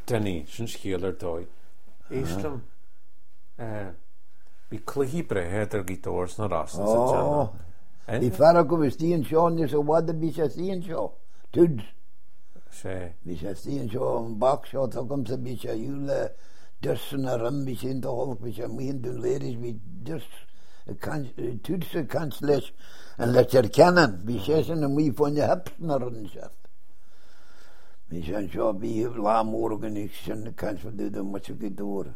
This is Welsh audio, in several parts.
Denny, sy'n sgil doi. Eistlam, bi cluhi brehed gitors na ras. Die vader kom stien schon, is wat de bisha stien schon. Tud. Bisha stien schon, bak schon, so komt ze bisha jule, dussen ram bisha in de hof, bisha mien doen ladies wie dus, tud ze kansles, en let je erkennen, bisha zijn een mie van je hebt naar een zet. Bisha schon, bi la morgen, ik zijn kans van doen, wat je kunt door.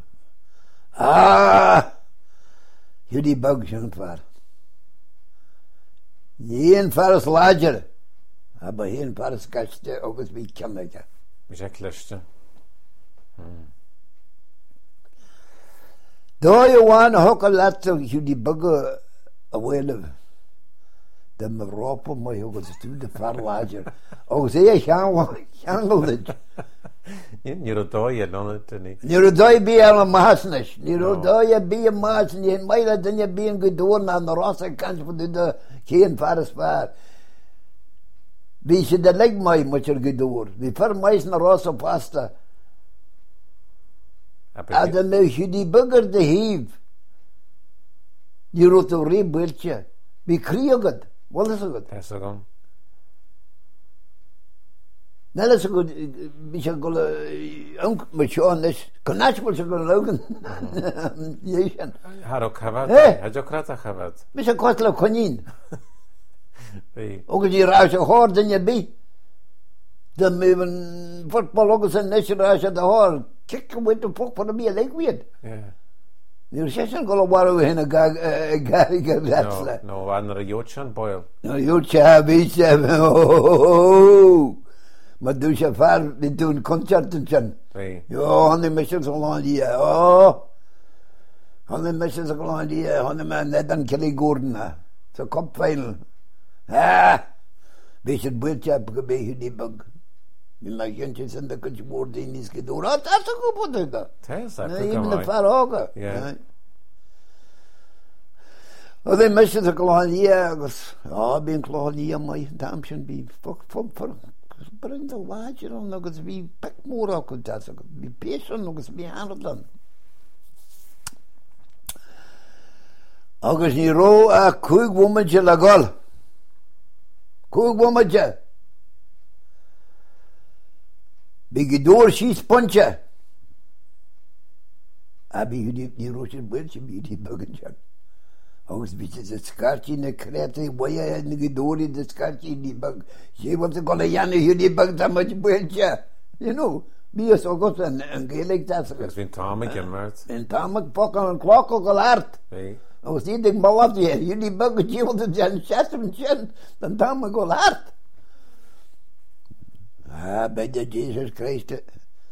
Jullie bug zijn het waar. Geen fares lager, aber geen fares kaste, ook eens wie kan ik. Is echt leste. Daar je waan hokken laten jullie buggen awelen. De meropen maar ook eens toe de far lager. Ook zie je gaan dit. Nirodoi dan het niet. Nirodoi bij een maasnes. Nirodoi bij een maas. Niet mij dat je bij een gedoorn aan de rosse kant van de geen fares waar. Wie ze de leg mij moet je gedoor. Wie ver mij is naar rosse pasta. En dan moet je die burger de hief. Die rotorie beeldje. Wie kreeg het? Wat is het? Dat is ook. Nee, dat is goed. Wie ze ook met John is. Kan je wel zo lopen? Jezus. Had ook gehad. Had je ook graag gehad. Wie ze kostelijk konijn. Ook als je ruis hoort in je bij. Dan met een voetbal ook eens een nestje ruis aan de hoor. Kijk, met de pok van de bier leek weer. Ja. Nu zeg je wel waar we heen gaan. No, andere Joodjan boil. No, Joodjan, weet je. Maar doe je vaar, die doen concerten. Ja, handen mensen zo lang die. Handen mensen zo lang die. Handen men net aan Kelly Gordon. Zo kopveil. Weet je het boeltje heb ik een beetje die bug. Die mijn kindjes en de kutje woorden in is gedoor. Dat is ook goed dat. Dat is ook goed. Even de vaar ook. Ja. Og de mensen zo lang die. Ja, ben klaar die maar dampje bij. Voor brengt de water om nog eens wie pekmoer ook dat zo. Wie pezen nog eens behandeld dan. Ook is niet ro a koek womentje lagal. Koek womentje. Bij door schiet pontje. Abi jullie die roosje beeldje bij die buggetje. Ook een beetje het skaartje in de kreten, waar je in de gedoor in de skaartje in die bug. Je wat de Golianen hier die bug dat met je beeldje. You know, wie is ook een gelijk dat. Dat is een tamek gemaakt. Een tamek pakken een klok ook al hard. Nee. Als die ding mal af die, jullie buggetje wat het zijn chest, dan tamek al hard. Bij de Jezus Christus.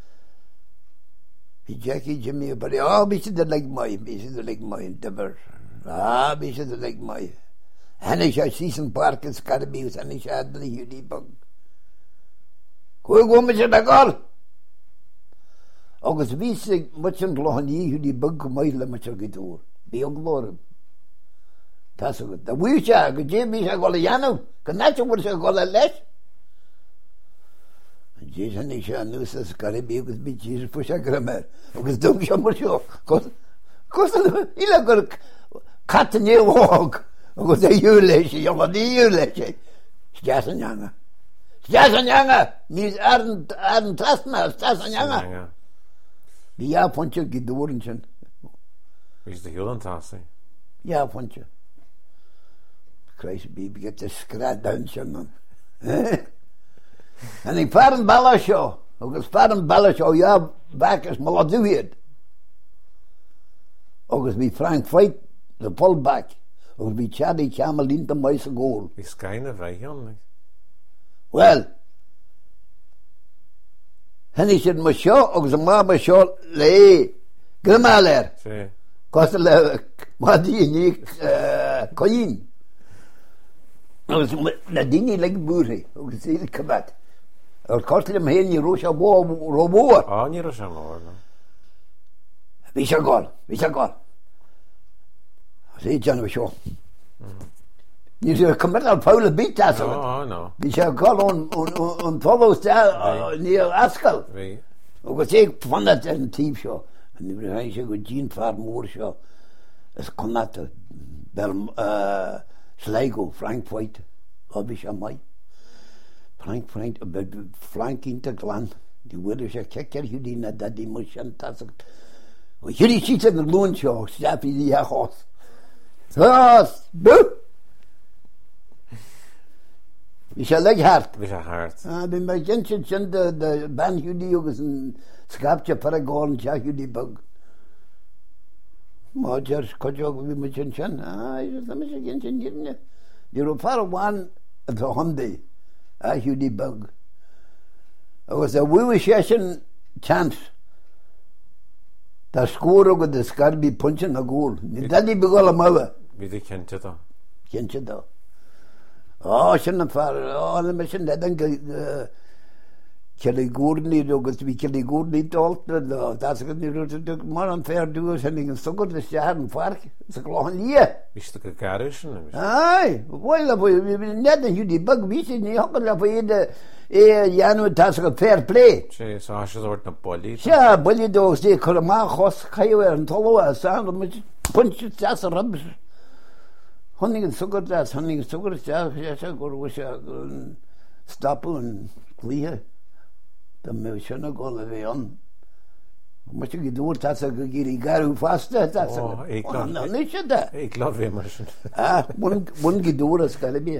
Die Jackie Jimmy, maar ja, beetje de leg mooi, beetje de leg mooi. En ik had season park in Scarbeus en ik had jullie bug. Hoe met je dat al? Ook als wist ik, wat je nog niet jullie bug meidelen met je gedoor. Bij ook loren. Dat is goed. Dat weet je, ik heb je Goliano. Kan dat je wordt je Golianes? Jezus en ik zei, nu is het Scarbeus met Jezus voor Sacrament. Ook als dom je maar zo. Kost heel katten je ook. Ook als een julesje, jongen, die julesje. Stas en jangen. Niet arm trastma, stas en jangen. Die ja vond je gedoren zijn. Is de heel fantastisch. Ja vond je. Crazy baby, get the scratch down zijn man. En ik vaar een ballashow. Ook als vaar een ballashow, ja, back is maar wat doe je het. Ook als wie Frank Veit, de fullback. Ook als wie Charlie Kamelin de meeste goal. Is keine vijand. Wel. En ik zit maar zo, ook als maar zo, nee, grimaler. Sí. Kostele, maar die niet, koeien. Ook als dat ding niet lekker boeren. Ook als heel kabat. Ook kostele hem heen, je roosje roboer. Ah, niet roosje roboer. Wie is er goal? Zie je dan zo? Je zou komen al Paul Bita zo. Oh, no. Wie is er goal on follows daar neer Askel. Wie? agus éag fanna an tíb seo, an ni bhí sé go dín fear mór seo, is connata Sligo, Frank White, obis a mai. Frank, Frankínta glan, die wilde sé cecer hiúdí na dadí mu an tasach. O hiúdí síte na lún seo, stapi dí a chos. Thas, bu! Vi sé leg hart. Vi sé hart. Bhí me gintse sin de ban hiúdí agus an skapte paragáin te hiúdí bug. Máidir coideog bhí me sin sin. Is me sé gintse nírne. Dí ro far bháin a Hyundai. A hiúdí bug. Agus a bhuaigh sé sin chance. Tá scór agad a scarbí puntin a gúil. Ní dadí beáil a mala. Bhí dí cinnte dá. Cinnte dá. Sin an far, na me sin ledan Kelly Gúrní agus bhí Kelly Gúrní dálta das go ní rúta mar an fér dúas an an sugad le stear an farc sa gláhan lia. Víste go garú sin? Bhil net an hiúdí bug ví ní hogan le iad dhéanú tá go fair play. sé se ort na bolí. Se bolí dós dé chu má chos chaú an talha san punse te a rubs. Honnig an sugad se gur se stopú an clíthe. Da me sinna go le bheith an. Mas go dúir tá go gurí garú fasta ní se de. Ag lá bhé mar sin. Bun go dúr a scal bí.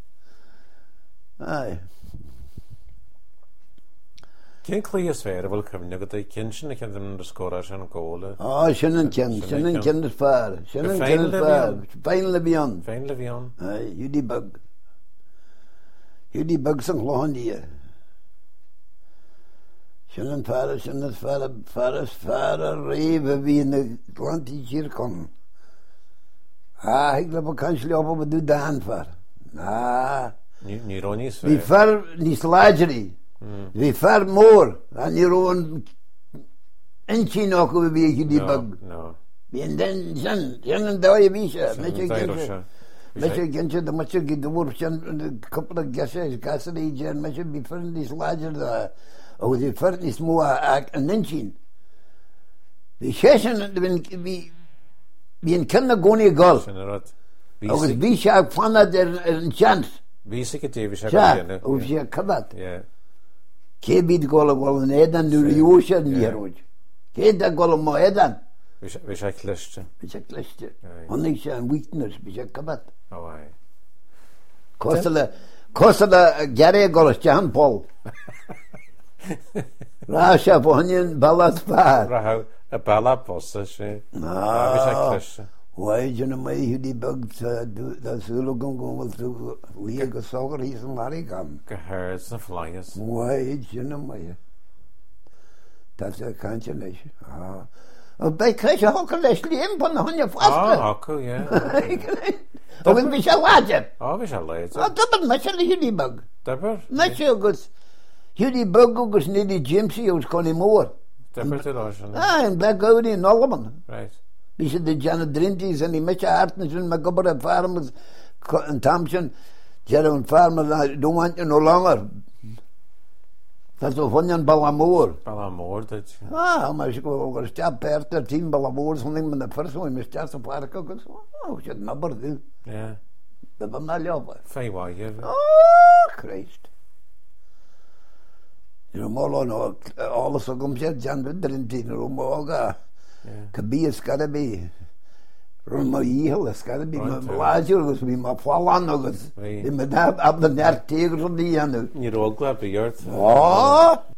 Cén clí is fér bhfuil cumne go cin sinna cin an scóra sin an ggóla. Sin an cin is fear. Sin an cin is fear. Féin le bhíon. Féin le bhíon. Hiúdí bug. Hiúdí bug san chláhandí. Sin an fear a réh a bhí na glantí tír con. Hiag le bacans leopa ba dú dáhan fear. Ní róníos Bhí fear níos láidirí. Bhí fear mór a ní róin intíach go bhí hiúdí bug. Bhíon den sin an dáid bhí se. Me sé ginse de me go dúr sin coppla geise gasaí gé me sé bhí fear níos láidir agus bhí fear níos mó an intín. Bhí sé sin bhíon cinna gcónaí gáil. Agus bhí se ag fanna an chans. Bhí sé go déhí se agus sé cabbat. Cé bíd gála bháil an édan nuair a dheois an níróid. Cé a gála má édan. Bhí sé cléiste. Bhí sé cléiste. Honnig sé an weakness bhí sé cabbat. Costa le gearé gála John Paul. Rá se bhain ballad fear. Ra a ballad bossa sé. Bhí sé cléiste. Waidjana mai hiúdí bug súla gomhil tú lí go sogar hí an marí gam. Go hairs na flyas. Waidjana mai. Tá sé caiinte leis. Bei cai sé hoca leis líon pan na honna fasta. Hoca, ie. Agus bhí sé láidir. Bhí sé láidir. Dabar me sé le hiúdí bug. Dabar? Me sé agus hiúdí bug agus nídí Jimsy agus conní mór. Dabar tú lá sin. In Black Gowdy in Nolman. Right. Bhí sé de Jana Drinties an í meise hartna sin me gobar a farmas an tamsin dear an farmas dúhaint nó langar. Tás ó fanyan Ballamór. Ballamór, did you? Mas go steap perta tím Ballamór sonning me na persoon me steas a park agus. Sé nabar dú. Yeah. Da bam na leopa. Fai waige. Christ. You're more on all of some said Jan Drinties Rumoga. Cabí is gotta be Ruma íhil is gotta be láidir agus bhí má fálan agus bhí me ab na neart tígur dí anú. Ní rógla be jort.